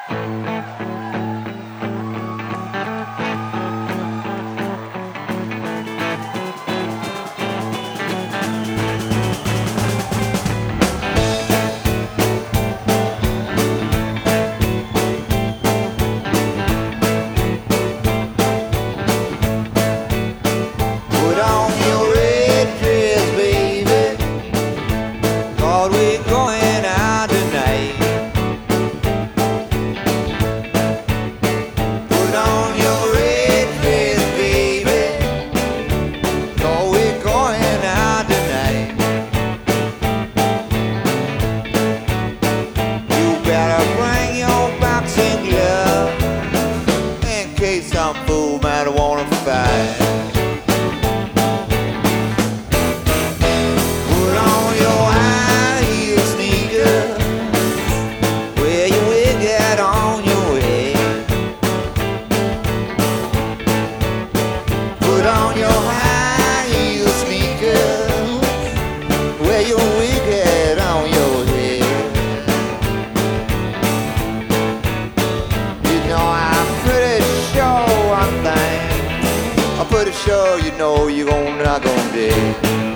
Put on your red dress, baby, 'cause we're going out tonight. Put on your red dress, baby, 'cause we're going out tonight. You better bring your boxing gloves in case some fool might wanna fight. Put on your high heel sneakers, wear your wig out on your head. Put on your high heel sneakers, wear your wig out on your head. You know I'm pretty sure one thing, I'm pretty sure you know you're not gonna dig.